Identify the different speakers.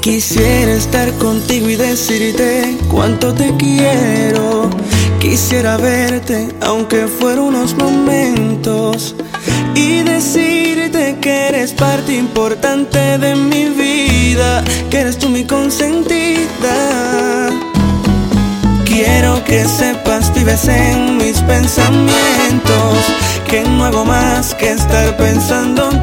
Speaker 1: Quisiera estar contigo y decirte cuánto te quiero. Quisiera verte aunque fuera unos momentos y decirte que eres parte importante de mi vida, que eres tú mi consentida. Quiero que sepas, vives en mis pensamientos, que no hago más que estar pensando